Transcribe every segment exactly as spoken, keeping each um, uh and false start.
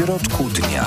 środku dnia.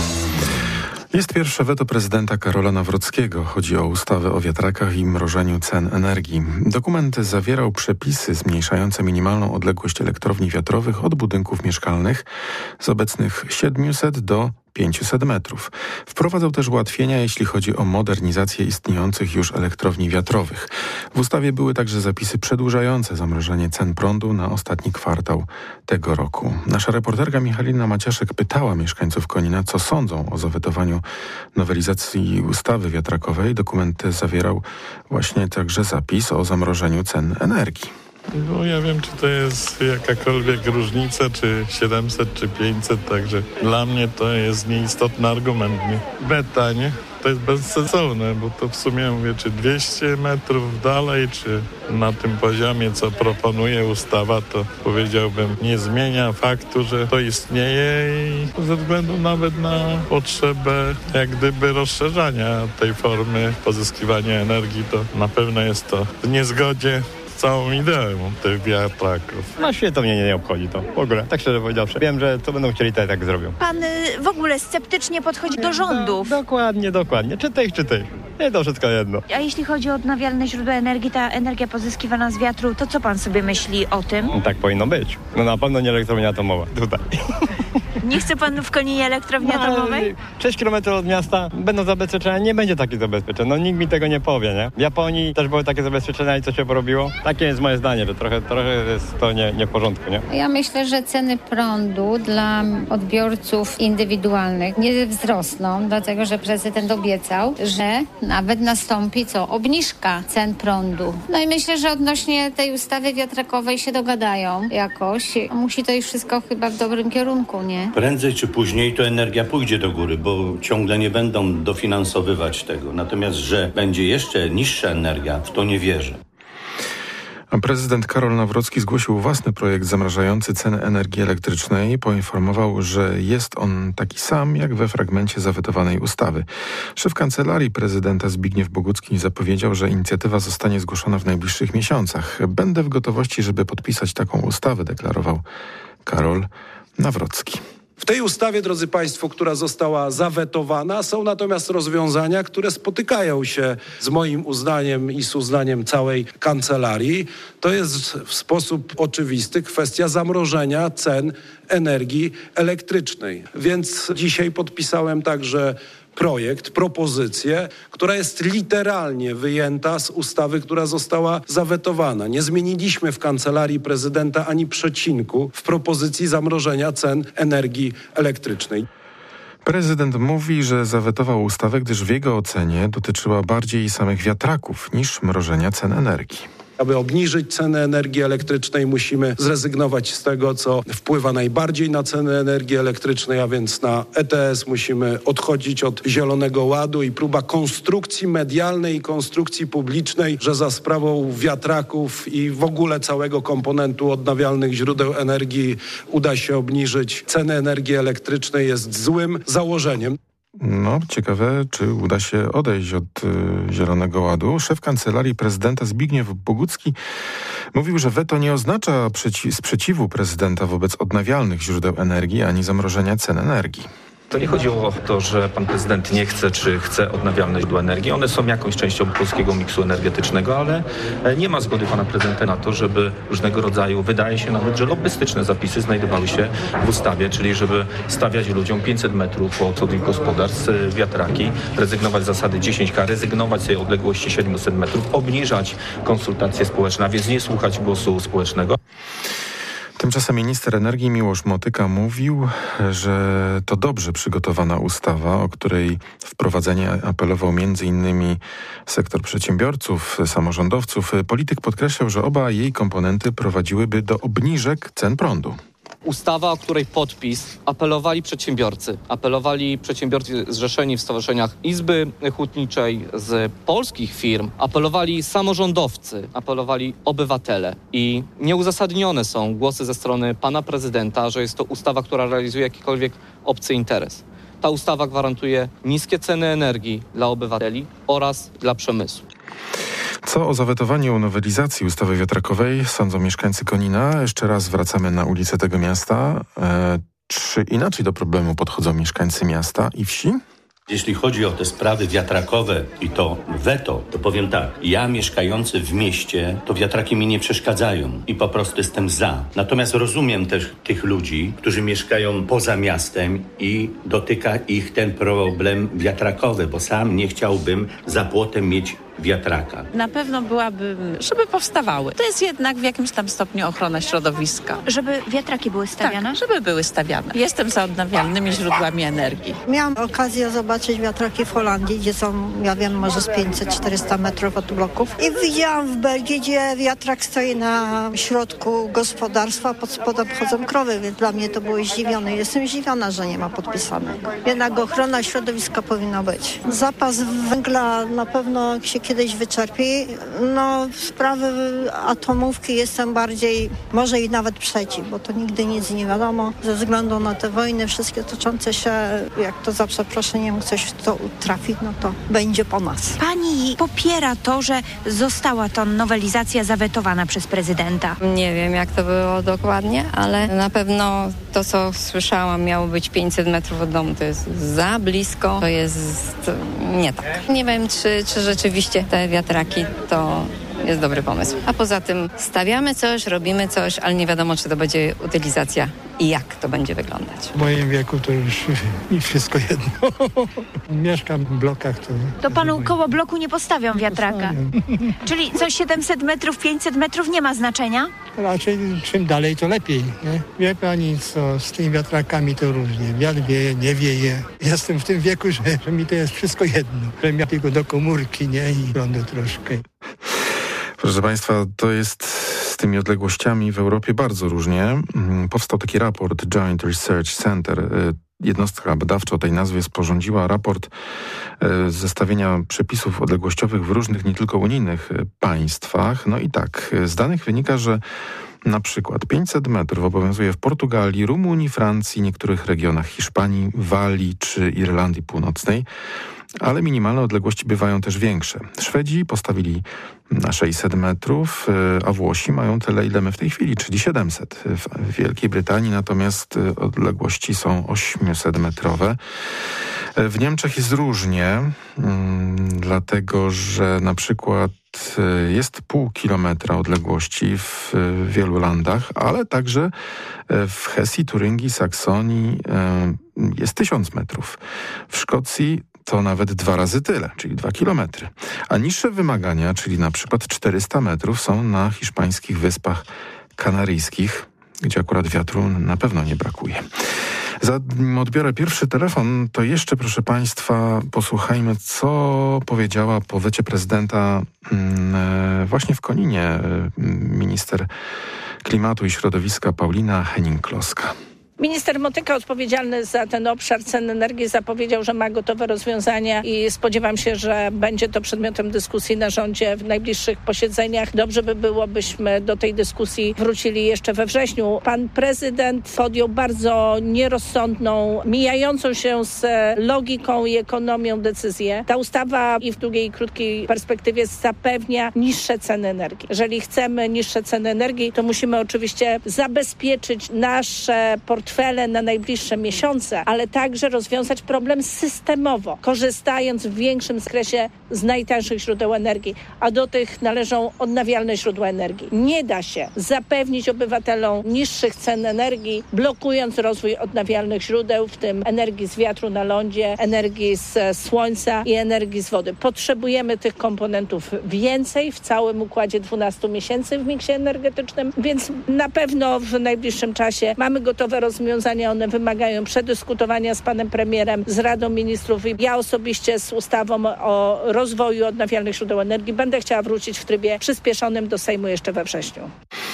Jest pierwsze weto prezydenta Karola Nawrockiego. Chodzi o ustawę o wiatrakach i mrożeniu cen energii. Dokument zawierał przepisy zmniejszające minimalną odległość elektrowni wiatrowych od budynków mieszkalnych z obecnych siedmiuset do pięciuset metrów. Wprowadzał też ułatwienia, jeśli chodzi o modernizację istniejących już elektrowni wiatrowych. W ustawie były także zapisy przedłużające zamrożenie cen prądu na ostatni kwartał tego roku. Nasza reporterka Michalina Maciaszek pytała mieszkańców Konina, co sądzą o zawetowaniu nowelizacji ustawy wiatrakowej. Dokument zawierał właśnie także zapis o zamrożeniu cen energii. No ja wiem, czy to jest jakakolwiek różnica, czy siedemset, czy pięćset, także dla mnie to jest nieistotny argument. Nie? Beta, nie? To jest bezsensowne, bo to w sumie mówię, czy dwieście metrów dalej, czy na tym poziomie, co proponuje ustawa, to powiedziałbym, nie zmienia faktu, że to istnieje i ze względu nawet na potrzebę jak gdyby rozszerzania tej formy pozyskiwania energii, to na pewno jest to w niezgodzie całą ideą tych wiatraków. Na świecie to mnie nie obchodzi to. W ogóle, tak szczerze powiedziawszy. Wiem, że co będą chcieli, to tak zrobią. Pan y, w ogóle sceptycznie podchodzi do rządów. Do, dokładnie, dokładnie. Czy tych, czy tych. Nie, to wszystko jedno. A jeśli chodzi o odnawialne źródła energii, ta energia pozyskiwana z wiatru, to co pan sobie myśli o tym? No, tak powinno być. No na pewno nie elektrownia atomowa. Tutaj. Nie chce pan w Koninie elektrowni no, atomowej? sześć kilometrów od miasta będą zabezpieczenia, nie będzie takich zabezpieczeń. No nikt mi tego nie powie, nie? W Japonii też były takie zabezpieczenia i co się porobiło? Takie jest moje zdanie, że trochę, trochę jest to nie, nie w porządku, nie? Ja myślę, że ceny prądu dla odbiorców indywidualnych nie wzrosną, dlatego że prezydent obiecał, że nawet nastąpi co? Obniżka cen prądu. No i myślę, że odnośnie tej ustawy wiatrakowej się dogadają jakoś. Musi to iść wszystko chyba w dobrym kierunku, nie? Prędzej czy później to energia pójdzie do góry, bo ciągle nie będą dofinansowywać tego. Natomiast, że będzie jeszcze niższa energia, w to nie wierzę. Prezydent Karol Nawrocki zgłosił własny projekt zamrażający ceny energii elektrycznej. Poinformował, że jest on taki sam jak we fragmencie zawetowanej ustawy. Szef Kancelarii Prezydenta Zbigniew Bogucki zapowiedział, że inicjatywa zostanie zgłoszona w najbliższych miesiącach. Będę w gotowości, żeby podpisać taką ustawę, deklarował Karol Nawrocki. W tej ustawie, drodzy Państwo, która została zawetowana, są natomiast rozwiązania, które spotykają się z moim uznaniem i z uznaniem całej kancelarii. To jest w sposób oczywisty kwestia zamrożenia cen energii elektrycznej. Więc dzisiaj podpisałem także projekt, propozycję, która jest literalnie wyjęta z ustawy, która została zawetowana. Nie zmieniliśmy w Kancelarii Prezydenta ani przecinku w propozycji zamrożenia cen energii elektrycznej. Prezydent mówi, że zawetował ustawę, gdyż w jego ocenie dotyczyła bardziej samych wiatraków niż mrożenia cen energii. Aby obniżyć cenę energii elektrycznej, musimy zrezygnować z tego, co wpływa najbardziej na cenę energii elektrycznej, a więc na E T S. Musimy odchodzić od Zielonego Ładu i próba konstrukcji medialnej i konstrukcji publicznej, że za sprawą wiatraków i w ogóle całego komponentu odnawialnych źródeł energii uda się obniżyć cenę energii elektrycznej, jest złym założeniem. No, ciekawe, czy uda się odejść od y, Zielonego Ładu. Szef Kancelarii Prezydenta Zbigniew Bogucki mówił, że weto nie oznacza przeci- sprzeciwu prezydenta wobec odnawialnych źródeł energii ani zamrożenia cen energii. To nie chodzi o to, że pan prezydent nie chce, czy chce odnawialne źródła energii. One są jakąś częścią polskiego miksu energetycznego, ale nie ma zgody pana prezydenta na to, żeby różnego rodzaju, wydaje się nawet, że lobbystyczne zapisy znajdowały się w ustawie, czyli żeby stawiać ludziom pięćset metrów od od ich gospodarstw wiatraki, rezygnować z zasady dziesięć K, rezygnować z tej odległości siedmiuset metrów, obniżać konsultacje społeczne, a więc nie słuchać głosu społecznego. Tymczasem minister energii Miłosz Motyka mówił, że to dobrze przygotowana ustawa, o której wprowadzenie apelował m.in. sektor przedsiębiorców, samorządowców. Polityk podkreślał, że oba jej komponenty prowadziłyby do obniżek cen prądu. Ustawa, o której podpis apelowali przedsiębiorcy. Apelowali przedsiębiorcy zrzeszeni w stowarzyszeniach Izby Hutniczej z polskich firm. Apelowali samorządowcy, apelowali obywatele. I nieuzasadnione są głosy ze strony pana prezydenta, że jest to ustawa, która realizuje jakikolwiek obcy interes. Ta ustawa gwarantuje niskie ceny energii dla obywateli oraz dla przemysłu. Co o zawetowaniu nowelizacji ustawy wiatrakowej sądzą mieszkańcy Konina? Jeszcze raz wracamy na ulicę tego miasta. E, Czy inaczej do problemu podchodzą mieszkańcy miasta i wsi? Jeśli chodzi o te sprawy wiatrakowe i to weto, to powiem tak. Ja mieszkający w mieście, to wiatraki mi nie przeszkadzają i po prostu jestem za. Natomiast rozumiem też tych ludzi, którzy mieszkają poza miastem i dotyka ich ten problem wiatrakowy, bo sam nie chciałbym za płotem mieć wiatraka. Na pewno byłabym, żeby powstawały. To jest jednak w jakimś tam stopniu ochrona środowiska. Żeby wiatraki były stawiane? Tak, żeby były stawiane. Jestem za odnawialnymi źródłami energii. Miałam okazję zobaczyć wiatraki w Holandii, gdzie są, ja wiem, może z pięćset czterysta metrów od bloków. I widziałam w Belgii, gdzie wiatrak stoi na środku gospodarstwa, pod spodem chodzą krowy, więc dla mnie to było zdziwione. Jestem zdziwiona, że nie ma podpisanego. Jednak ochrona środowiska powinna być. Zapas węgla na pewno się kiedyś wyczerpi. No, sprawy atomówki jestem bardziej, może i nawet przeciw, bo to nigdy nic nie wiadomo. Ze względu na te wojny wszystkie toczące się, jak to za przeproszeniem coś w to trafi, no to będzie po nas. Pani popiera to, że została ta nowelizacja zawetowana przez prezydenta? Nie wiem, jak to było dokładnie, ale na pewno to, co słyszałam, miało być pięćset metrów od domu. To jest za blisko, to jest nie tak. Nie wiem, czy, czy rzeczywiście te wiatraki to jest dobry pomysł. A poza tym stawiamy coś, robimy coś, ale nie wiadomo, czy to będzie utylizacja i jak to będzie wyglądać. W moim wieku to już mi wszystko jedno. Mieszkam w blokach. To, to panu koło bloku nie postawią wiatraka? Czyli co siedemset metrów, pięćset metrów nie ma znaczenia? Raczej czym dalej, to lepiej. Nie? Wie pani co, z tymi wiatrakami to różnie. Wiatr wieje, nie wieje. Jestem w tym wieku, że, że mi to jest wszystko jedno. Że ja tylko do komórki, nie? I prądu troszkę. Proszę Państwa, to jest z tymi odległościami w Europie bardzo różnie. Powstał taki raport Joint Research Center. Jednostka badawcza o tej nazwie sporządziła raport zestawienia przepisów odległościowych w różnych, nie tylko unijnych państwach. No i tak, z danych wynika, że na przykład pięćset metrów obowiązuje w Portugalii, Rumunii, Francji, niektórych regionach Hiszpanii, Walii czy Irlandii Północnej. Ale minimalne odległości bywają też większe. Szwedzi postawili na sześćset metrów, a Włosi mają tyle, ile my w tej chwili, czyli siedemset. W Wielkiej Brytanii natomiast odległości są ośmset metrowe. W Niemczech jest różnie, dlatego że na przykład jest pół kilometra odległości w wielu landach, ale także w Hesji, Turyngii, Saksonii jest tysiąc metrów. W Szkocji to nawet dwa razy tyle, czyli dwa kilometry. A niższe wymagania, czyli na przykład czterysta metrów, są na hiszpańskich Wyspach Kanaryjskich, gdzie akurat wiatru na pewno nie brakuje. Zanim odbiorę pierwszy telefon, to jeszcze, proszę Państwa, posłuchajmy, co powiedziała po wecie prezydenta właśnie w Koninie minister klimatu i środowiska Paulina Henning-Kloska. Minister Motyka, odpowiedzialny za ten obszar cen energii, zapowiedział, że ma gotowe rozwiązania i spodziewam się, że będzie to przedmiotem dyskusji na rządzie w najbliższych posiedzeniach. Dobrze by było, byśmy do tej dyskusji wrócili jeszcze we wrześniu. Pan prezydent podjął bardzo nierozsądną, mijającą się z logiką i ekonomią decyzję. Ta ustawa i w długiej i krótkiej perspektywie zapewnia niższe ceny energii. Jeżeli chcemy niższe ceny energii, to musimy oczywiście zabezpieczyć nasze portfele na najbliższe miesiące, ale także rozwiązać problem systemowo, korzystając w większym zakresie z najtańszych źródeł energii, a do tych należą odnawialne źródła energii. Nie da się zapewnić obywatelom niższych cen energii, blokując rozwój odnawialnych źródeł, w tym energii z wiatru na lądzie, energii z słońca i energii z wody. Potrzebujemy tych komponentów więcej w całym układzie dwunastu miesięcy w miksie energetycznym, więc na pewno w najbliższym czasie mamy gotowe rozwiązania. One wymagają przedyskutowania z panem premierem, z Radą Ministrów i ja osobiście z ustawą o rozwoju odnawialnych źródeł energii będę chciała wrócić w trybie przyspieszonym do Sejmu jeszcze we wrześniu.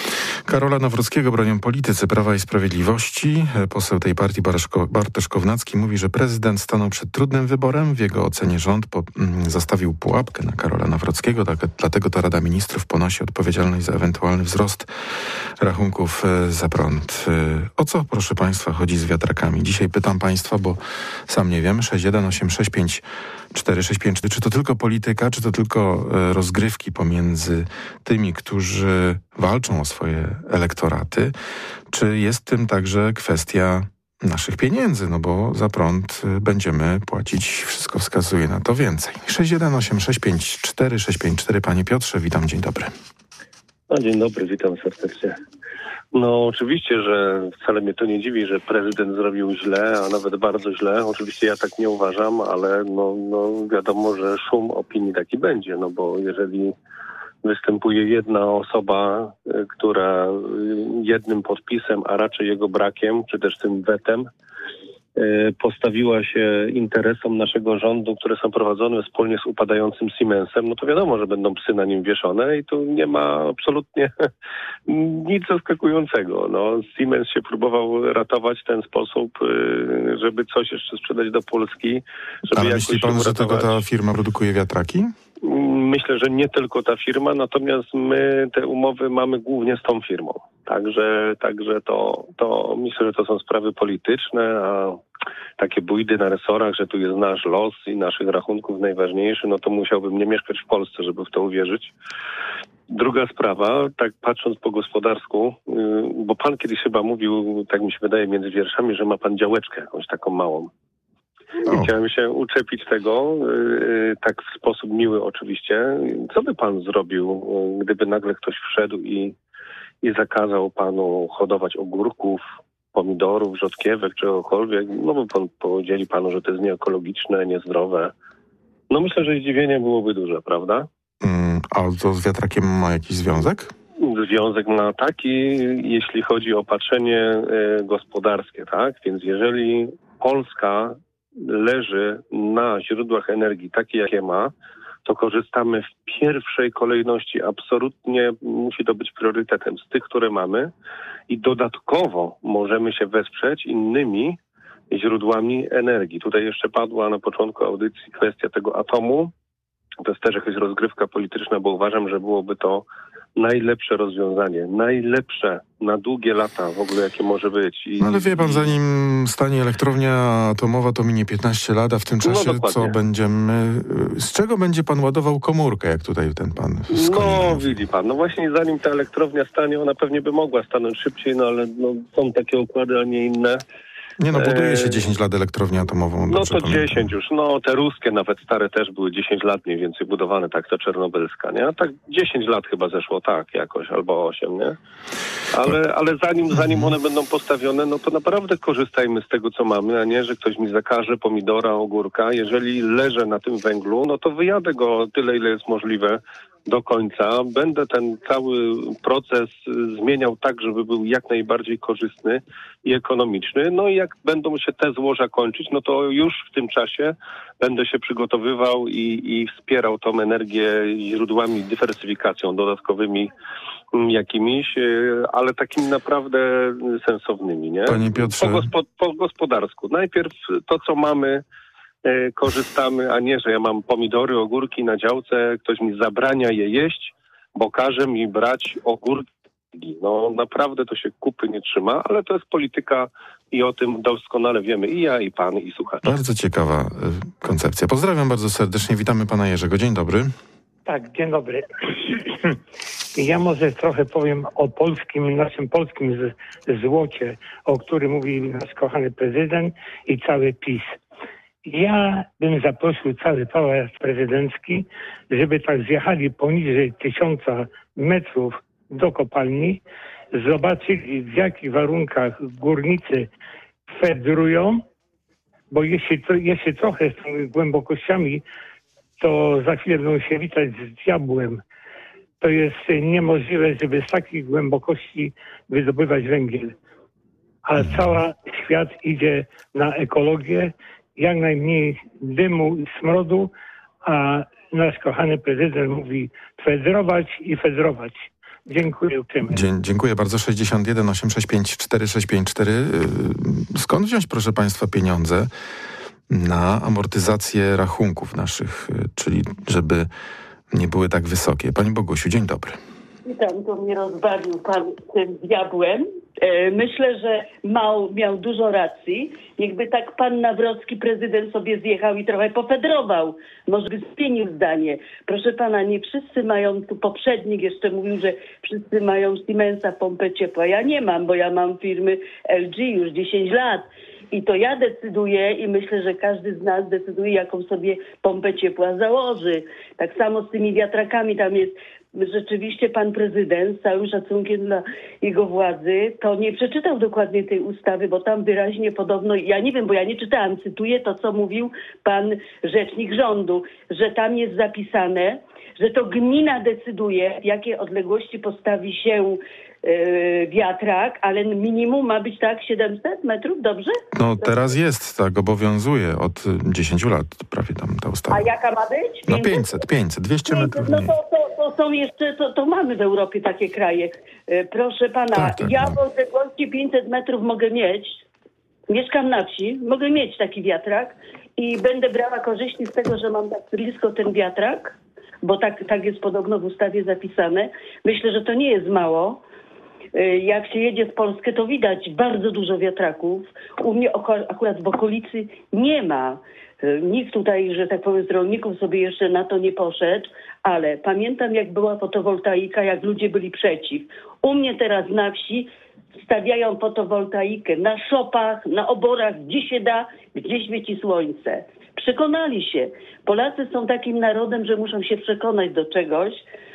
Karola Nawrockiego bronią politycy Prawa i Sprawiedliwości. Poseł tej partii Bartosz Kownacki mówi, że prezydent stanął przed trudnym wyborem. W jego ocenie rząd po, mm, zastawił pułapkę na Karola Nawrockiego, tak, dlatego to Rada Ministrów ponosi odpowiedzialność za ewentualny wzrost rachunków e, za prąd. E, o co, proszę Państwa, chodzi z wiatrakami? Dzisiaj pytam Państwa, bo sam nie wiem. sześć jeden osiem sześć pięć cztery sześć pięć. Czy to tylko polityka, czy to tylko e, rozgrywki pomiędzy tymi, którzy walczą o swoje elektoraty, czy jest tym także kwestia naszych pieniędzy, no bo za prąd będziemy płacić, wszystko wskazuje na to, więcej. sześć jeden osiem sześć pięć cztery sześć pięć cztery. Panie Piotrze, witam, dzień dobry. No, dzień dobry, witam serdecznie. No oczywiście, że wcale mnie to nie dziwi, że prezydent zrobił źle, a nawet bardzo źle. Oczywiście ja tak nie uważam, ale no, no wiadomo, że szum opinii taki będzie, no bo jeżeli występuje jedna osoba, która jednym podpisem, a raczej jego brakiem, czy też tym wetem, postawiła się interesom naszego rządu, które są prowadzone wspólnie z upadającym Siemensem, no to wiadomo, że będą psy na nim wieszone i tu nie ma absolutnie nic zaskakującego. No, Siemens się próbował ratować w ten sposób, żeby coś jeszcze sprzedać do Polski. Żeby Ale myśli pan, że tylko ta firma produkuje wiatraki? Myślę, że nie tylko ta firma, natomiast my te umowy mamy głównie z tą firmą. Także, także to, to myślę, że to są sprawy polityczne, a takie bójdy na resorach, że tu jest nasz los i naszych rachunków najważniejszy, no to musiałbym nie mieszkać w Polsce, żeby w to uwierzyć. Druga sprawa, tak patrząc po gospodarsku, bo pan kiedyś chyba mówił, tak mi się wydaje między wierszami, że ma pan działeczkę jakąś taką małą. I chciałem się uczepić tego, yy, tak w sposób miły oczywiście. Co by pan zrobił, yy, gdyby nagle ktoś wszedł i, i zakazał panu hodować ogórków, pomidorów, rzodkiewek, czegokolwiek? No bo pan powiedzieli panu, że to jest nieekologiczne, niezdrowe. No myślę, że zdziwienie byłoby duże, prawda? Mm, a to z wiatrakiem ma jakiś związek? Związek ma taki, jeśli chodzi o patrzenie yy, gospodarskie, tak? Więc jeżeli Polska leży na źródłach energii takie, jakie ma, to korzystamy w pierwszej kolejności. Absolutnie musi to być priorytetem z tych, które mamy i dodatkowo możemy się wesprzeć innymi źródłami energii. Tutaj jeszcze padła na początku audycji kwestia tego atomu. To jest też jakaś rozgrywka polityczna, bo uważam, że byłoby to najlepsze rozwiązanie, najlepsze na długie lata w ogóle, jakie może być. I, no ale wie pan, zanim stanie elektrownia atomowa, to minie piętnaście lat, a w tym czasie no, co będziemy... Z czego będzie pan ładował komórkę, jak tutaj ten pan z No widzi pan, no właśnie zanim ta elektrownia stanie, ona pewnie by mogła stanąć szybciej, no ale no, są takie układy, a nie inne. Nie no, buduje się dziesięć lat elektrownię atomową. No to pamiętam. dziesięć już. No te ruskie, nawet stare też były dziesięć lat mniej więcej budowane, tak, to czernobylska, nie? A tak dziesięć lat chyba zeszło, tak, jakoś, albo osiem, nie? Ale, ale zanim, zanim one będą postawione, no to naprawdę korzystajmy z tego, co mamy, a nie, że ktoś mi zakaże pomidora, ogórka. Jeżeli leżę na tym węglu, no to wyjadę go tyle, ile jest możliwe do końca. Będę ten cały proces zmieniał tak, żeby był jak najbardziej korzystny i ekonomiczny. No i jak będą się te złoża kończyć, no to już w tym czasie będę się przygotowywał i, i wspierał tą energię źródłami, dywersyfikacją, dodatkowymi jakimiś, ale takimi naprawdę sensownymi, nie? Panie Piotrze... Po, gospo, po gospodarsku. Najpierw to, co mamy, korzystamy, a nie, że ja mam pomidory, ogórki na działce, ktoś mi zabrania je jeść, bo każe mi brać ogórki. No naprawdę to się kupy nie trzyma, ale to jest polityka i o tym doskonale wiemy i ja, i pan, i słuchacze. Bardzo ciekawa y, koncepcja. Pozdrawiam bardzo serdecznie, witamy pana Jerzego. Dzień dobry. Tak, dzień dobry. Ja może trochę powiem o polskim, naszym polskim z, złocie, o którym mówi nasz kochany prezydent i cały PiS. Ja bym zaprosił cały pałac prezydencki, żeby tak zjechali poniżej tysiąca metrów do kopalni, zobaczyli w jakich warunkach górnicy fedrują, bo jeśli, to, jeśli trochę z tymi głębokościami, to za chwilę będą się witać z diabłem. To jest niemożliwe, żeby z takich głębokości wydobywać węgiel. A cały świat idzie na ekologię, jak najmniej dymu i smrodu, a nasz kochany prezydent mówi fedrować i fedrować. Dziękuję uprzejmie. Dzie- dziękuję bardzo. sześćdziesiąt jeden osiem sześć pięć cztery sześć pięć cztery. Skąd wziąć, proszę państwa, pieniądze na amortyzację rachunków naszych, czyli żeby nie były tak wysokie? Pani Bogusiu, dzień dobry. Witam, to mnie rozbawił pan tym diabłem. Myślę, że Mał miał dużo racji. Niechby tak pan Nawrocki, prezydent, sobie zjechał i trochę pofedrował. Może by zmienił zdanie. Proszę pana, nie wszyscy mają, tu poprzednik jeszcze mówił, że wszyscy mają Siemensa pompę ciepła. Ja nie mam, bo ja mam firmy L G już dziesięć lat. I to ja decyduję i myślę, że każdy z nas decyduje, jaką sobie pompę ciepła założy. Tak samo z tymi wiatrakami tam jest. Rzeczywiście pan prezydent, z całym szacunkiem dla jego władzy, to nie przeczytał dokładnie tej ustawy, bo tam wyraźnie podobno, ja nie wiem, bo ja nie czytałam, cytuję to, co mówił pan rzecznik rządu, że tam jest zapisane, że to gmina decyduje, w jakiej odległości postawi się yy, wiatrak, ale minimum ma być tak siedemset metrów, dobrze? No teraz jest, tak, obowiązuje od dziesięciu lat prawie tam ta ustawa. A jaka ma być? No pięćset, pięćset, dwieście metrów. No to, to, to są jeszcze, to, to mamy w Europie takie kraje. E, proszę pana, tak, tak, ja no. w odległości pięćset metrów mogę mieć, mieszkam na wsi, mogę mieć taki wiatrak i będę brała korzyści z tego, że mam tak blisko ten wiatrak, bo tak, tak jest podobno w ustawie zapisane. Myślę, że to nie jest mało. E, jak się jedzie w Polskę, to widać bardzo dużo wiatraków. U mnie akurat w okolicy nie ma. Nikt tutaj, że tak powiem, z rolników sobie jeszcze na to nie poszedł, ale pamiętam, jak była fotowoltaika, jak ludzie byli przeciw. U mnie teraz na wsi stawiają fotowoltaikę na szopach, na oborach, gdzie się da, gdzie świeci słońce. Przekonali się. Polacy są takim narodem, że muszą się przekonać do czegoś,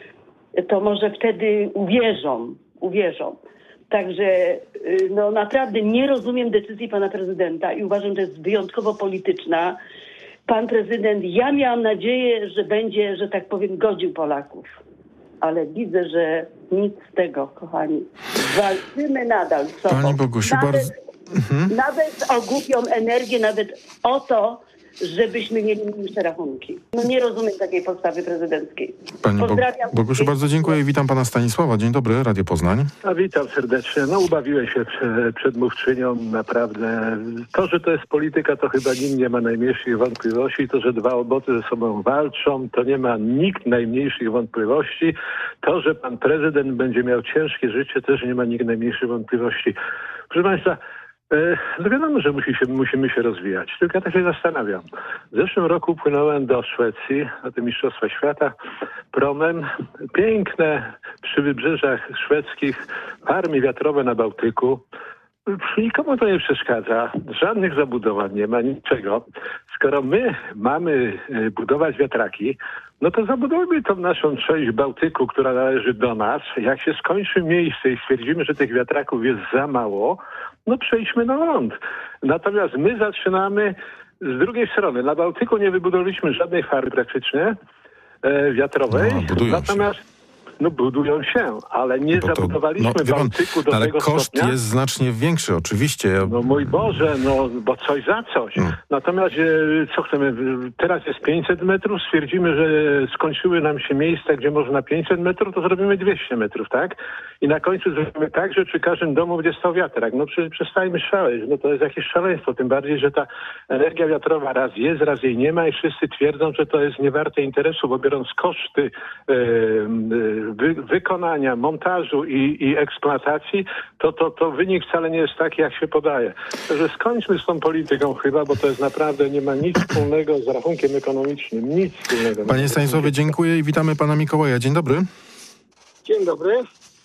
to może wtedy uwierzą, uwierzą. Także no naprawdę nie rozumiem decyzji pana prezydenta i uważam, że jest wyjątkowo polityczna. Pan prezydent, ja miałam nadzieję, że będzie, że tak powiem, godził Polaków. Ale widzę, że nic z tego, kochani. Walczymy nadal z sobą. Pani Bogusiu, nawet, bardzo... Mhm. nawet o głupią energię, nawet o to, żebyśmy mieli mniejsze rachunki. No nie rozumiem takiej postawy prezydenckiej. Pani Pozdrawiam. Bogusiu, bardzo dziękuję i witam pana Stanisława. Dzień dobry, Radio Poznań. A witam serdecznie. No ubawiłem się prze, przedmówczynią, naprawdę. To, że to jest polityka, to chyba nikt nie ma najmniejszych wątpliwości. To, że dwa obozy ze sobą walczą, to nie ma nikt najmniejszych wątpliwości. To, że pan prezydent będzie miał ciężkie życie, też nie ma nikt najmniejszych wątpliwości. Proszę państwa, no wiadomo, że musi się, musimy się rozwijać. Tylko ja tak się zastanawiam. W zeszłym roku płynąłem do Szwecji na te Mistrzostwa Świata promem. Piękne przy wybrzeżach szwedzkich farmy wiatrowe na Bałtyku. Nikomu to nie przeszkadza. Żadnych zabudowań nie ma, niczego. Skoro my mamy budować wiatraki, no to zabudujmy tą naszą część Bałtyku, która należy do nas. Jak się skończy miejsce i stwierdzimy, że tych wiatraków jest za mało, no przejdźmy na ląd. Natomiast my zaczynamy z drugiej strony. Na Bałtyku nie wybudowaliśmy żadnej farmy praktycznie e, wiatrowej. No, budują natomiast się. No budują się, ale nie Bo to, zabudowaliśmy no, wie pan, Bałtyku do ale tego koszt stopnia. jest znacznie większy, oczywiście. Ja... No mój Boże, no bo coś za coś. Hmm. Natomiast e, co chcemy? Teraz jest pięćset metrów, stwierdzimy, że skończyły nam się miejsca, gdzie można pięćset metrów, to zrobimy dwieście metrów, tak? I na końcu zrobimy tak, że przy każdym domu będzie stał wiatrak. No przecież przestańmy szaleć, no to jest jakieś szaleństwo, tym bardziej, że ta energia wiatrowa raz jest, raz jej nie ma i wszyscy twierdzą, że to jest niewarte interesu, bo biorąc koszty e, wy, wykonania, montażu i, i eksploatacji, to, to, to wynik wcale nie jest taki, jak się podaje. Także skończmy z tą polityką chyba, bo to jest naprawdę, nie ma nic wspólnego z rachunkiem ekonomicznym. Nic wspólnego. Panie Stanisławie, dziękuję i witamy pana Mikołaja. Dzień dobry. Dzień dobry.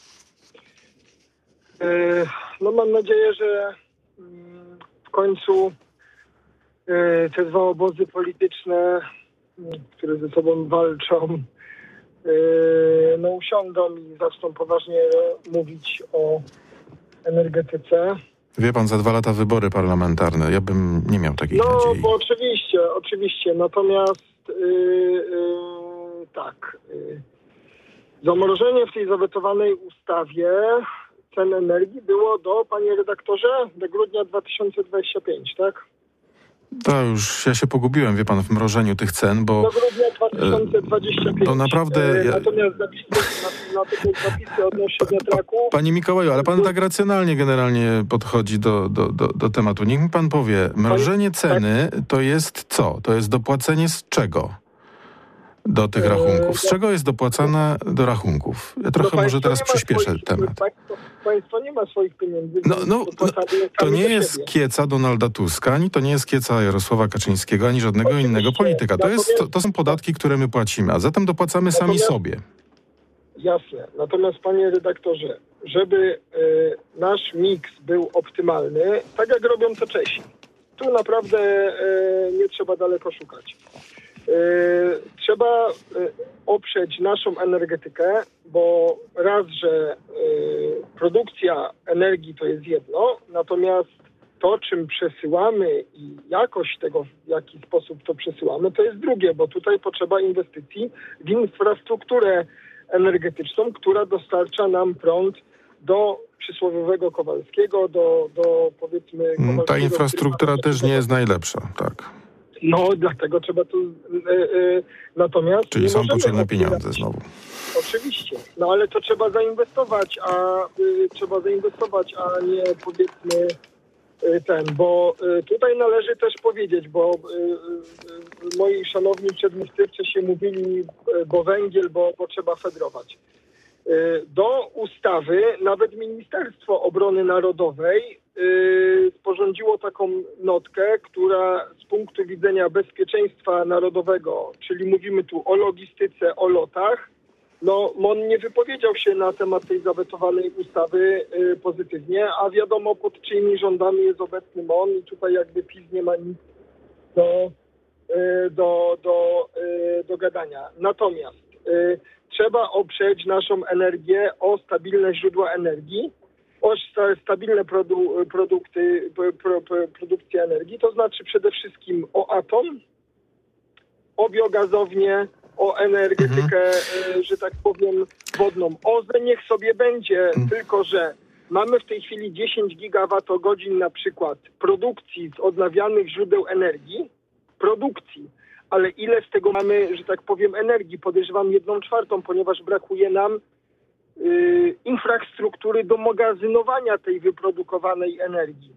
No mam nadzieję, że w końcu te dwa obozy polityczne, które ze sobą walczą, no usiądą i zaczną poważnie mówić o energetyce. Wie pan, za dwa lata wybory parlamentarne. Ja bym nie miał takiej no, nadziei. No bo oczywiście, oczywiście. Natomiast yy, yy, tak. Yy, zamrożenie w tej zawetowanej ustawie cen energii było do, panie redaktorze, do grudnia dwa tysiące dwudziestego piątego, tak? To już ja się pogubiłem, wie pan, w mrożeniu tych cen, bo... Do grudnia dwa tysiące dwudziestego piątego. To naprawdę... E, natomiast zapisy, na, natomiast zapisy odnośnie wiatraków... Panie Mikołaju, ale pan tak racjonalnie generalnie podchodzi do, do, do, do tematu. Niech mi pan powie, mrożenie ceny to jest co? To jest dopłacenie z czego? do tych rachunków? Z czego jest dopłacane do rachunków? Ja trochę no może teraz przyspieszę swoich, temat. Państwo, państwo nie ma swoich pieniędzy. No, no, no, to nie jest siebie. Kieca Donalda Tuska, ani to nie jest kieca Jarosława Kaczyńskiego, ani żadnego Oczywiście. innego polityka. To, jest, to, to są podatki, które my płacimy, a zatem dopłacamy sami sobie. Jasne. Natomiast panie redaktorze, żeby y, nasz miks był optymalny, tak jak robią to Czesi, tu naprawdę y, nie trzeba daleko szukać. Y, trzeba y, oprzeć naszą energetykę, bo raz, że y, produkcja energii to jest jedno, natomiast to, czym przesyłamy i jakość tego, w jaki sposób to przesyłamy, to jest drugie, bo tutaj potrzeba inwestycji w infrastrukturę energetyczną, która dostarcza nam prąd do przysłowiowego Kowalskiego, do, do powiedzmy... Kowalskiego, ta infrastruktura też nie jest najlepsza, tak. No, dlatego trzeba tu... Y, y, natomiast... Czyli są potrzebne pieniądze znowu. Oczywiście, no ale to trzeba zainwestować, a y, trzeba zainwestować, a nie powiedzmy y, ten, bo y, tutaj należy też powiedzieć, bo y, y, moi szanowni przedmówcy wcześniej mówili, y, bo węgiel, bo, bo trzeba fedrować. Y, do ustawy nawet Ministerstwo Obrony Narodowej y, sporządziło taką notkę, która z punktu widzenia bezpieczeństwa narodowego, czyli mówimy tu o logistyce, o lotach, no, M O N nie wypowiedział się na temat tej zawetowanej ustawy y, pozytywnie, a wiadomo pod czyimi rządami jest obecny M O N i tutaj jakby PiS nie ma nic do, y, do, do, y, do gadania. Natomiast y, trzeba oprzeć naszą energię o stabilne źródła energii, o sta, stabilne produ, produkty, pro, pro, produkcję energii, to znaczy przede wszystkim o atom, o biogazownię, o energetykę, mhm. że tak powiem, wodną. O ze niech sobie będzie, mhm. tylko że mamy w tej chwili dziesięć gigawatogodzin na przykład produkcji z odnawialnych źródeł energii, produkcji, ale ile z tego mamy, że tak powiem, energii? Podejrzewam jedną czwartą, ponieważ brakuje nam yy, infrastruktury do magazynowania tej wyprodukowanej energii.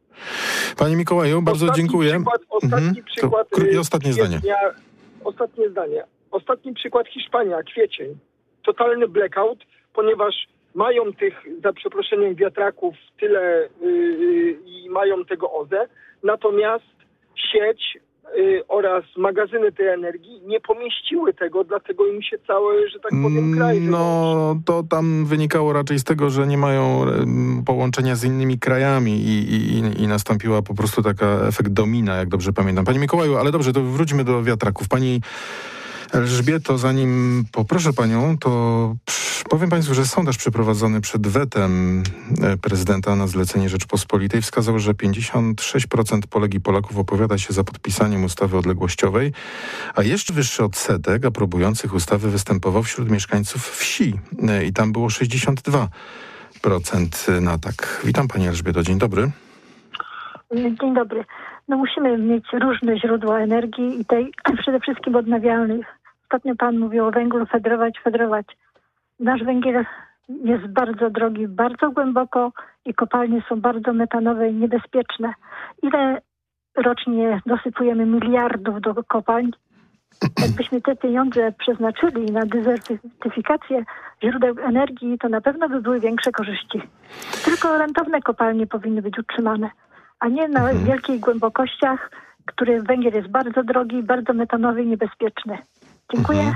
Panie Mikołaju, bardzo ostatni dziękuję. Przykład, ostatni mhm. przykład... To, I ostatnie kwietnia, zdanie. Ostatnie zdanie. Ostatni przykład Hiszpania, kwiecień. Totalny blackout, ponieważ mają tych, za przeproszeniem, wiatraków tyle yy, i mają tego O Z E, natomiast sieć yy, oraz magazyny tej energii nie pomieściły tego, dlatego im się cały, że tak powiem, kraj wyłączył. No, to tam wynikało raczej z tego, że nie mają połączenia z innymi krajami i, i, i nastąpiła po prostu taka efekt domina, jak dobrze pamiętam. Panie Mikołaju, ale dobrze, to wróćmy do wiatraków. Pani Elżbieto, zanim poproszę panią, to powiem państwu, że sondaż przeprowadzony przed wetem prezydenta na zlecenie Rzeczpospolitej wskazał, że pięćdziesiąt sześć procent Polek i Polaków opowiada się za podpisaniem ustawy odległościowej, a jeszcze wyższy odsetek aprobujących ustawy występował wśród mieszkańców wsi i tam było sześćdziesiąt dwa procent na tak. Witam pani Elżbieto, dzień dobry. Dzień dobry. No musimy mieć różne źródła energii i tej przede wszystkim odnawialnych. Ostatnio pan mówił o węglu, fedrować, fedrować. Nasz węgiel jest bardzo drogi, bardzo głęboko i kopalnie są bardzo metanowe i niebezpieczne. Ile rocznie dosypujemy miliardów do kopalń? Jakbyśmy te pieniądze przeznaczyli na dywersyfikację źródeł energii, to na pewno by były większe korzyści. Tylko rentowne kopalnie powinny być utrzymane, a nie na mhm. wielkich głębokościach, które węgiel jest bardzo drogi, bardzo metanowy i niebezpieczny. Dziękuję. Mhm.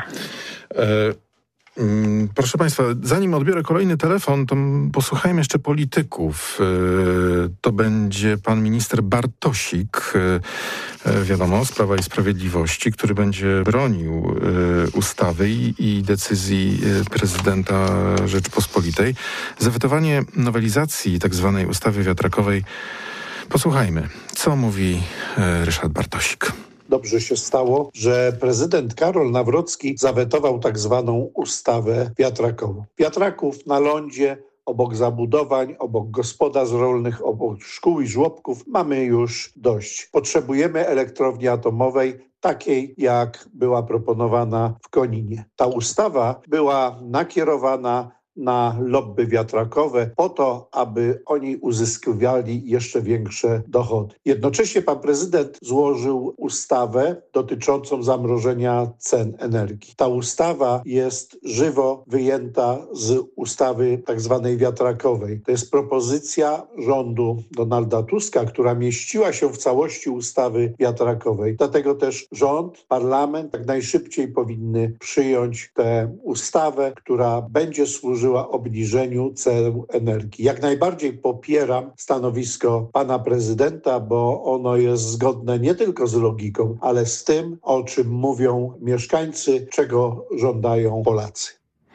E- Proszę państwa, zanim odbiorę kolejny telefon, to posłuchajmy jeszcze polityków. To będzie pan minister Bartosik, wiadomo, z Prawa i Sprawiedliwości, który będzie bronił ustawy i decyzji prezydenta Rzeczpospolitej. Zawetowanie nowelizacji tak zwanej ustawy wiatrakowej. Posłuchajmy, co mówi Ryszard Bartosik. Dobrze się stało, że prezydent Karol Nawrocki zawetował tak zwaną ustawę wiatrakową. Wiatraków na lądzie, obok zabudowań, obok gospodarstw rolnych, obok szkół i żłobków mamy już dość. Potrzebujemy elektrowni atomowej takiej, jak była proponowana w Koninie. Ta ustawa była nakierowana na lobby wiatrakowe po to, aby oni uzyskiwali jeszcze większe dochody. Jednocześnie pan prezydent złożył ustawę dotyczącą zamrożenia cen energii. Ta ustawa jest żywo wyjęta z ustawy tak zwanej wiatrakowej. To jest propozycja rządu Donalda Tuska, która mieściła się w całości ustawy wiatrakowej. Dlatego też rząd, parlament jak najszybciej powinny przyjąć tę ustawę, która będzie służyła obniżeniu cen energii. Jak najbardziej popieram stanowisko pana prezydenta, bo ono jest zgodne nie tylko z logiką, ale z tym, o czym mówią mieszkańcy, czego żądają Polacy.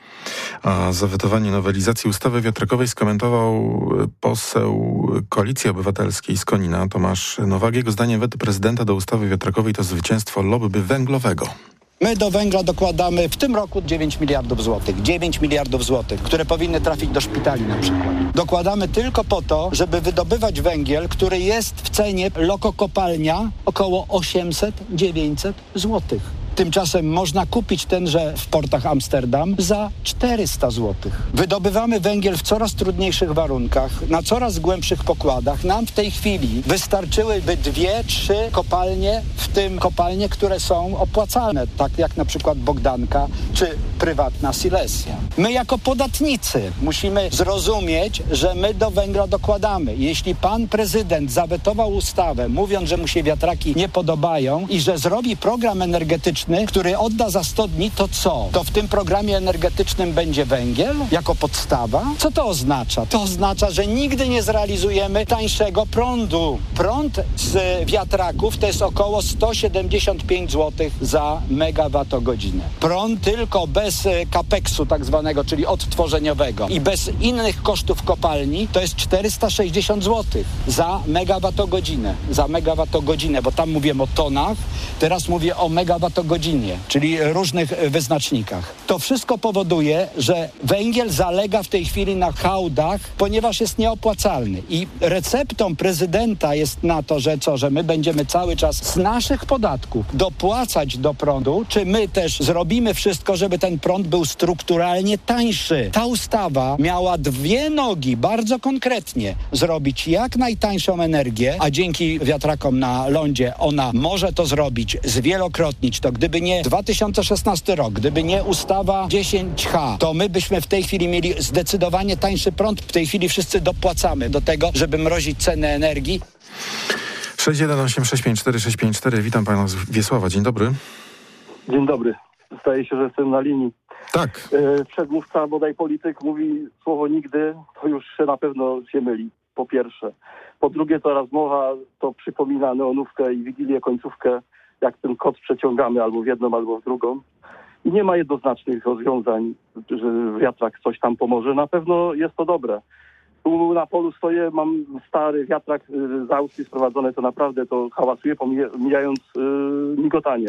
A zawetowanie nowelizacji ustawy wiatrakowej skomentował poseł Koalicji Obywatelskiej z Konina, Tomasz Nowak. Jego zdaniem weto prezydenta do ustawy wiatrakowej to zwycięstwo lobby węglowego. My do węgla dokładamy w tym roku dziewięć miliardów złotych. dziewięć miliardów złotych, które powinny trafić do szpitali na przykład. Dokładamy tylko po to, żeby wydobywać węgiel, który jest w cenie lokokopalnia około osiemset dziewięćset złotych. Tymczasem można kupić tenże w portach Amsterdam za czterysta złotych. Wydobywamy węgiel w coraz trudniejszych warunkach, na coraz głębszych pokładach. Nam w tej chwili wystarczyłyby dwie, trzy kopalnie, w tym kopalnie, które są opłacalne, tak jak na przykład Bogdanka czy prywatna Silesia. My jako podatnicy musimy zrozumieć, że my do węgla dokładamy. Jeśli pan prezydent zawetował ustawę, mówiąc, że mu się wiatraki nie podobają i że zrobi program energetyczny, który odda za sto dni, to co? To w tym programie energetycznym będzie węgiel jako podstawa? Co to oznacza? To oznacza, że nigdy nie zrealizujemy tańszego prądu. Prąd z wiatraków to jest około sto siedemdziesiąt pięć złotych za megawattogodzinę. Prąd tylko bez kapeksu tak zwanego, czyli odtworzeniowego i bez innych kosztów kopalni to jest czterysta sześćdziesiąt złotych za megawattogodzinę. Za megawattogodzinę, bo tam mówię o tonach, teraz mówię o megawattogodzinie. Godzinie, czyli różnych wyznacznikach. To wszystko powoduje, że węgiel zalega w tej chwili na hałdach, ponieważ jest nieopłacalny. I receptą prezydenta jest na to, że co, że my będziemy cały czas z naszych podatków dopłacać do prądu, czy my też zrobimy wszystko, żeby ten prąd był strukturalnie tańszy. Ta ustawa miała dwie nogi, bardzo konkretnie, zrobić jak najtańszą energię, a dzięki wiatrakom na lądzie ona może to zrobić, zwielokrotnić to. Gdyby nie dwa tysiące szesnasty rok, gdyby nie ustawa dziesięć H, to my byśmy w tej chwili mieli zdecydowanie tańszy prąd. W tej chwili wszyscy dopłacamy do tego, żeby mrozić ceny energii. sześć jeden osiem sześć pięć cztery sześć pięć cztery. Witam pana z Wiesława. Dzień dobry. Dzień dobry. Zdaje się, że jestem na linii. Tak. E, przedmówca, bodaj polityk, mówi słowo nigdy, to już się na pewno się myli. Po pierwsze. Po drugie, to rozmowa, to przypomina neonówkę i wigilię, końcówkę, jak ten kod przeciągamy albo w jedną, albo w drugą. I nie ma jednoznacznych rozwiązań, że wiatrak coś tam pomoże. Na pewno jest to dobre. Tu na polu stoję, mam stary wiatrak z Austrii sprowadzony, to naprawdę to hałasuje, pomijając yy, migotanie.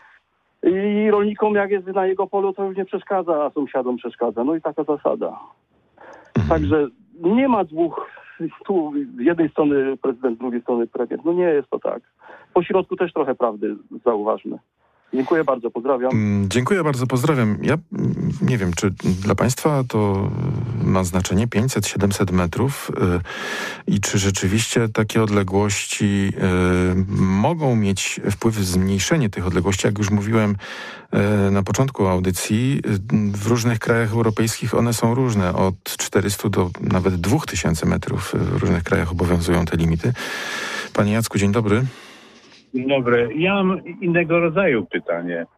I rolnikom, jak jest na jego polu, to już nie przeszkadza, a sąsiadom przeszkadza. No i taka zasada. Także nie ma dwóch, tu z jednej strony prezydent, z drugiej strony premier. No nie jest to tak. Po środku też trochę prawdy zauważmy. Dziękuję bardzo, pozdrawiam. Dziękuję bardzo, pozdrawiam. Ja nie wiem, czy dla państwa to ma znaczenie pięćset siedemset metrów yy, i czy rzeczywiście takie odległości yy, mogą mieć wpływ w zmniejszenie tych odległości. Jak już mówiłem yy, na początku audycji, yy, w różnych krajach europejskich one są różne. Od czterystu do nawet dwóch tysięcy metrów w różnych krajach obowiązują te limity. Panie Jacku, dzień dobry. Dzień dobry. Ja mam innego rodzaju pytanie.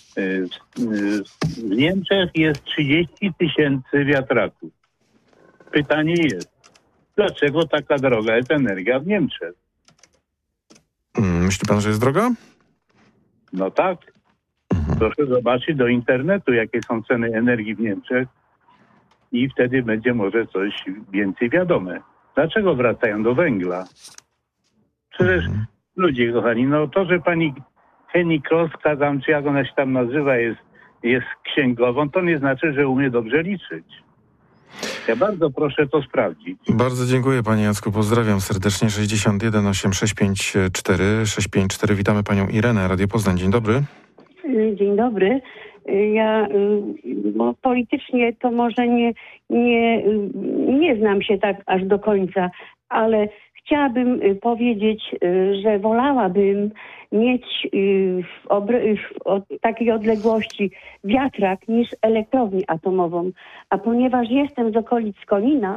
W Niemczech jest trzydzieści tysięcy wiatraków. Pytanie jest, dlaczego taka droga jest energia w Niemczech? Myśli pan, że jest droga? No tak. Proszę zobaczyć do internetu, jakie są ceny energii w Niemczech i wtedy będzie może coś więcej wiadome. Dlaczego wracają do węgla? Przecież ludzie kochani, no to, że pani Henny Kloska tam, czy jak ona się tam nazywa, jest, jest księgową, to nie znaczy, że umie dobrze liczyć. Ja bardzo proszę to sprawdzić. Bardzo dziękuję panie Jacku, pozdrawiam serdecznie. sześćdziesiąt jeden osiem sześć pięć cztery sześć pięć cztery. Witamy panią Irenę, Radio Poznań. Dzień dobry. Dzień dobry. Ja bo politycznie to może nie, nie, nie znam się tak aż do końca, ale chciałabym powiedzieć, że wolałabym mieć w, obr- w od takiej odległości wiatrak niż elektrownię atomową. A ponieważ jestem z okolic Konina,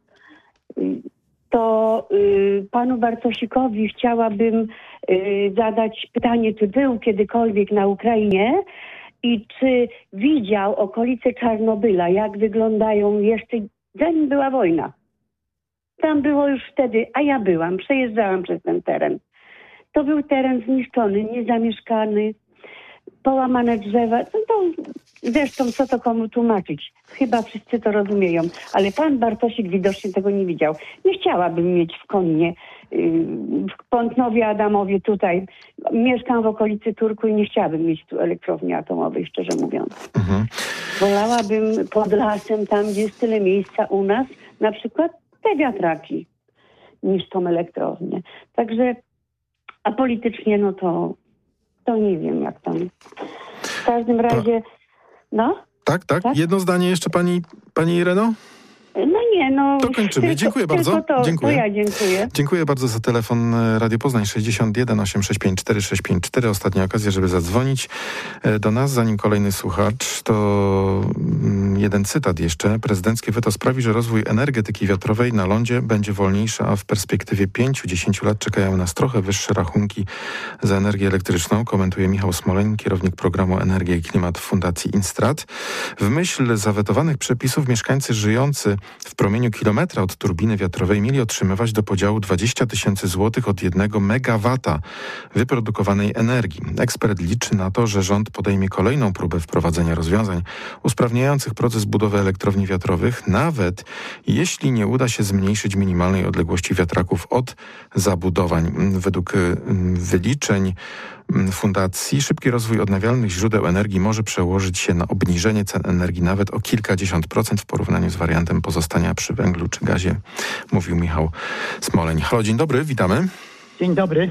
to y, panu Bartosikowi chciałabym y, zadać pytanie, czy był kiedykolwiek na Ukrainie i czy widział okolice Czarnobyla, jak wyglądają jeszcze, zanim była wojna. Tam było już wtedy, a ja byłam, przejeżdżałam przez ten teren. To był teren zniszczony, niezamieszkany, połamane drzewa. No to zresztą co to komu tłumaczyć? Chyba wszyscy to rozumieją. Ale pan Bartosik widocznie tego nie widział. Nie chciałabym mieć w Koninie, w Pątnowie Adamowie tutaj. Mieszkam w okolicy Turku i nie chciałabym mieć tu elektrowni atomowej, szczerze mówiąc. Mhm. Wolałabym pod lasem, tam gdzie jest tyle miejsca u nas, na przykład te wiatraki, niż tą elektrownię. Także, a politycznie no to to nie wiem jak tam. W każdym razie, no. Tak, tak, tak? Jedno zdanie jeszcze pani, pani Ireno? No nie, no. To kończymy. Tylko, dziękuję bardzo. To, dziękuję. To ja dziękuję. Dziękuję bardzo za telefon. Radio Poznań sześćdziesiąt jeden osiemset sześćdziesiąt pięć cztery sześć pięć cztery. Ostatnia okazja, żeby zadzwonić do nas. Zanim kolejny słuchacz, to jeden cytat jeszcze. Prezydenckie weto sprawi, że rozwój energetyki wiatrowej na lądzie będzie wolniejszy, a w perspektywie pięć do dziesięciu lat czekają nas trochę wyższe rachunki za energię elektryczną. Komentuje Michał Smoleń, kierownik programu Energia i Klimat w Fundacji Instrat. W myśl zawetowanych przepisów mieszkańcy żyjący w promieniu kilometra od turbiny wiatrowej mieli otrzymywać do podziału dwadzieścia tysięcy złotych od jednego megawata wyprodukowanej energii. Ekspert liczy na to, że rząd podejmie kolejną próbę wprowadzenia rozwiązań usprawniających proces budowy elektrowni wiatrowych, nawet jeśli nie uda się zmniejszyć minimalnej odległości wiatraków od zabudowań. Według wyliczeń Fundacji szybki rozwój odnawialnych źródeł energii może przełożyć się na obniżenie cen energii nawet o kilkadziesiąt procent w porównaniu z wariantem pozostania przy węglu czy gazie, mówił Michał Smoleń. Halo, dzień dobry, witamy. Dzień dobry.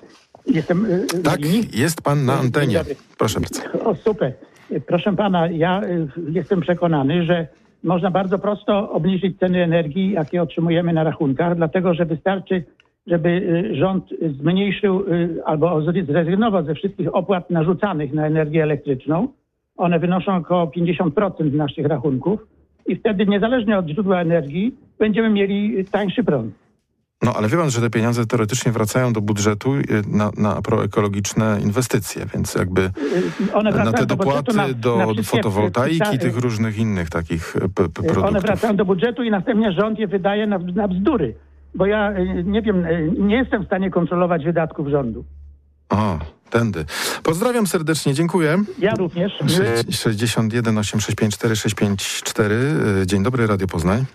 Jestem yy, Tak, jest pan na antenie. Proszę bardzo. O, super. Proszę pana, ja y, jestem przekonany, że można bardzo prosto obniżyć ceny energii, jakie otrzymujemy na rachunkach, dlatego że wystarczy, żeby rząd zmniejszył albo zrezygnował ze wszystkich opłat narzucanych na energię elektryczną. One wynoszą około pięćdziesiąt procent naszych rachunków i wtedy niezależnie od źródła energii będziemy mieli tańszy prąd. No ale wie pan, że te pieniądze teoretycznie wracają do budżetu na, na proekologiczne inwestycje, więc jakby one na te dopłaty do, na, do na fotowoltaiki, tych różnych innych takich p- p- produktów. One wracają do budżetu i następnie rząd je wydaje na, na bzdury. Bo ja nie wiem, nie jestem w stanie kontrolować wydatków rządu. O, tędy. Pozdrawiam serdecznie, dziękuję. Ja również. sześćdziesiąt jeden osiemset sześćdziesiąt pięć cztery sześć pięć cztery. Dzień dobry, Radio Poznań.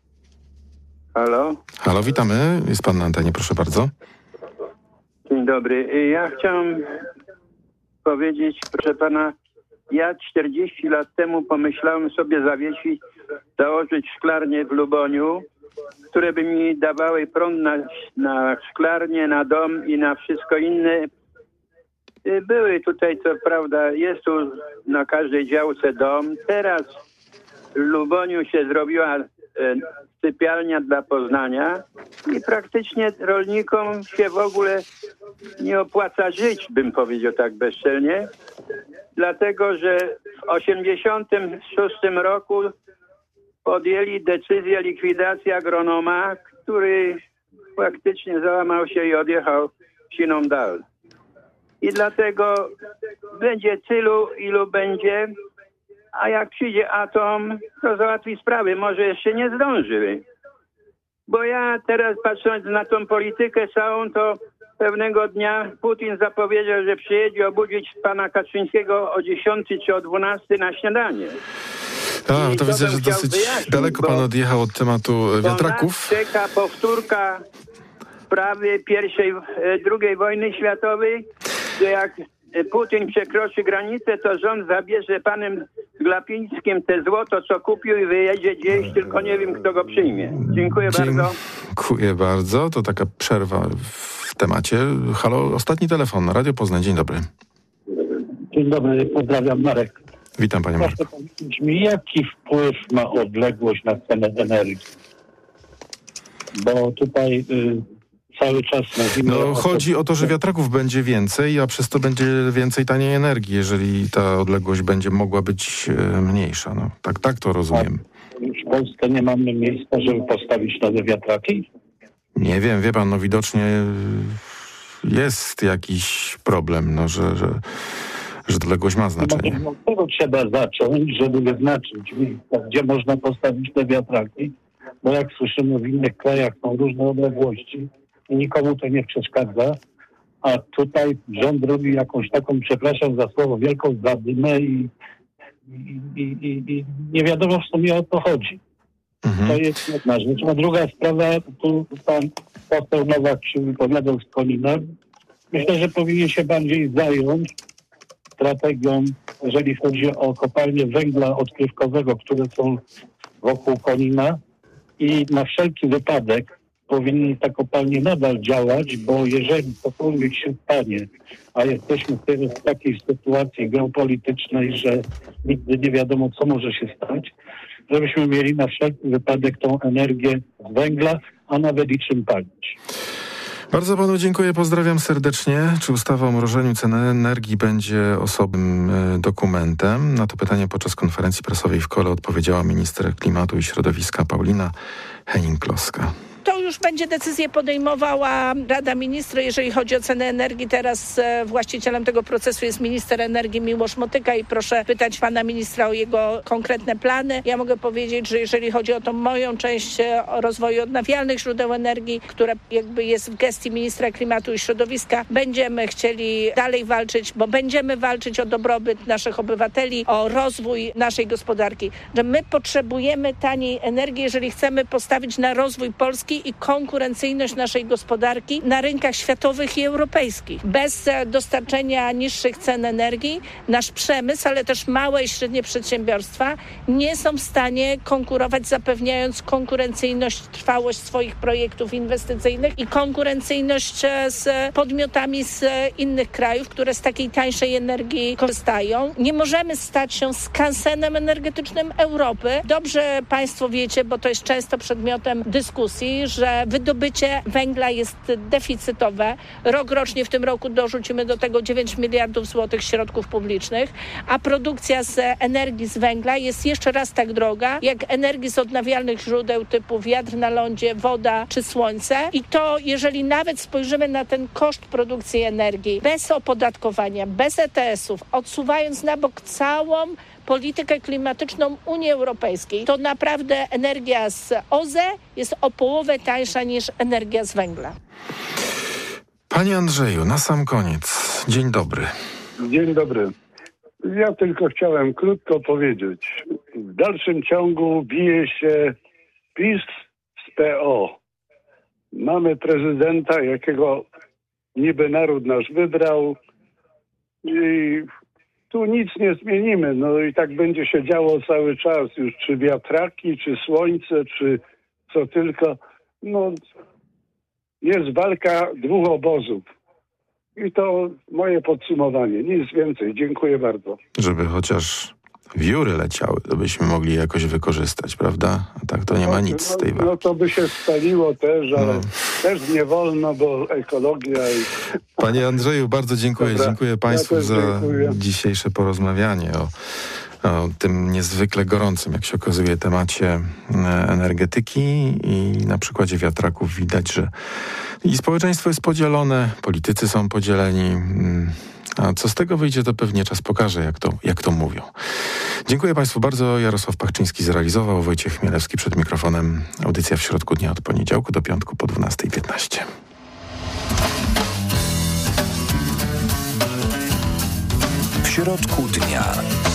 Halo? Halo, witamy. Jest pan na antenie, proszę bardzo. Dzień dobry. Ja chciałem powiedzieć, proszę pana, ja czterdzieści lat temu pomyślałem sobie zawiesić, założyć szklarnię w Luboniu, które by mi dawały prąd na, na szklarnię, na dom i na wszystko inne. Były tutaj, co prawda, jest tu na każdej działce dom. Teraz w Luboniu się zrobiła e, sypialnia dla Poznania i praktycznie rolnikom się w ogóle nie opłaca żyć, bym powiedział tak bezczelnie. Dlatego, że w osiemdziesiątym szóstym roku podjęli decyzję likwidacji agronoma, który faktycznie załamał się i odjechał siną dal. I dlatego będzie tylu, ilu będzie, a jak przyjdzie atom, to załatwi sprawy. Może jeszcze nie zdąży. Bo ja teraz patrząc na tą politykę całą, to pewnego dnia Putin zapowiedział, że przyjedzie obudzić pana Kaczyńskiego o dziesiątej czy o dwunastej na śniadanie. A, to widzę, że dosyć daleko pan odjechał od tematu wiatraków. Bo nas czeka powtórka sprawy pierwszej, drugiej wojny światowej, że jak Putin przekroczy granicę, to rząd zabierze panem Glapińskim te złoto, co kupił i wyjedzie gdzieś, tylko nie wiem, kto go przyjmie. Dziękuję bardzo. Dziękuję bardzo. To taka przerwa w temacie. Halo, ostatni telefon. Radio Poznań. Dzień dobry. Dzień dobry, pozdrawiam, Marek. Witam panie Marku. Proszę powiedzieć mi, jaki wpływ ma odległość na cenę energii? Bo tutaj y, cały czas mówimy... No o chodzi o to, że wiatraków będzie więcej, a przez to będzie więcej taniej energii, jeżeli ta odległość będzie mogła być e, mniejsza. No, tak, tak to rozumiem. W Polsce nie mamy miejsca, żeby postawić nowe wiatraki? Nie wiem, wie pan, no widocznie jest jakiś problem, no, że, że, że odległość ma znaczenie. No, od tego trzeba zacząć, żeby wyznaczyć miejsca, gdzie można postawić te wiatraki, bo jak słyszymy, w innych krajach są różne odległości i nikomu to nie przeszkadza, a tutaj rząd robi jakąś taką, przepraszam za słowo, wielką zadymę i, i, i, i, i nie wiadomo w sumie o co chodzi. Mhm. To jest jedna rzecz. A druga sprawa, tu pan poseł Nowak się wypowiadał z Konina. Myślę, że powinien się bardziej zająć strategią, jeżeli chodzi o kopalnie węgla odkrywkowego, które są wokół Konina i na wszelki wypadek powinny te kopalnie nadal działać, bo jeżeli cokolwiek się stanie, a jesteśmy teraz w takiej sytuacji geopolitycznej, że nigdy nie wiadomo, co może się stać, żebyśmy mieli na wszelki wypadek tą energię z węgla, a nawet i czym palić. Bardzo panu dziękuję, pozdrawiam serdecznie. Czy ustawa o mrożeniu cen energii będzie osobnym dokumentem? Na to pytanie podczas konferencji prasowej w Kole odpowiedziała minister klimatu i środowiska Paulina Henning-Kloska. To już będzie decyzję podejmowała Rada Ministrów, jeżeli chodzi o cenę energii. Teraz e, właścicielem tego procesu jest minister energii Miłosz Motyka i proszę pytać pana ministra o jego konkretne plany. Ja mogę powiedzieć, że jeżeli chodzi o tą moją część e, o rozwoju odnawialnych źródeł energii, które jakby jest w gestii ministra klimatu i środowiska, będziemy chcieli dalej walczyć, bo będziemy walczyć o dobrobyt naszych obywateli, o rozwój naszej gospodarki. Że my potrzebujemy taniej energii, jeżeli chcemy postawić na rozwój Polski i konkurencyjność naszej gospodarki na rynkach światowych i europejskich. Bez dostarczenia niższych cen energii nasz przemysł, ale też małe i średnie przedsiębiorstwa nie są w stanie konkurować, zapewniając konkurencyjność, trwałość swoich projektów inwestycyjnych i konkurencyjność z podmiotami z innych krajów, które z takiej tańszej energii korzystają. Nie możemy stać się skansenem energetycznym Europy. Dobrze państwo wiecie, bo to jest często przedmiotem dyskusji, że wydobycie węgla jest deficytowe. Rok rocznie w tym roku dorzucimy do tego dziewięć miliardów złotych środków publicznych, a produkcja z energii z węgla jest jeszcze raz tak droga, jak energii z odnawialnych źródeł typu wiatr na lądzie, woda czy słońce. I to, jeżeli nawet spojrzymy na ten koszt produkcji energii bez opodatkowania, bez E T S-ów, odsuwając na bok całą politykę klimatyczną Unii Europejskiej, to naprawdę energia z O Z E jest o połowę tańsza niż energia z węgla. Panie Andrzeju, na sam koniec. Dzień dobry. Dzień dobry. Ja tylko chciałem krótko powiedzieć. W dalszym ciągu bije się PiS z P O. Mamy prezydenta, jakiego niby naród nasz wybrał i tu nic nie zmienimy, no i tak będzie się działo cały czas, już czy wiatraki, czy słońce, czy co tylko. No, jest walka dwóch obozów. I to moje podsumowanie, nic więcej. Dziękuję bardzo. Żeby chociaż wióry leciały, to byśmy mogli jakoś wykorzystać, prawda? A tak to nie ma nic z tej walki. No, no to by się spaliło też, ale no. Też nie wolno, bo ekologia i... Panie Andrzeju, bardzo dziękuję. Dobra. Dziękuję państwu ja za dziękuję. Dzisiejsze porozmawianie o, o tym niezwykle gorącym, jak się okazuje, temacie energetyki i na przykładzie wiatraków widać, że i społeczeństwo jest podzielone, politycy są podzieleni. A co z tego wyjdzie, to pewnie czas pokaże, jak to, jak to mówią. Dziękuję państwu bardzo. Jarosław Pachczyński zrealizował, Wojciech Chmielewski przed mikrofonem. Audycja w środku dnia od poniedziałku do piątku po dwunasta piętnaście. W środku dnia.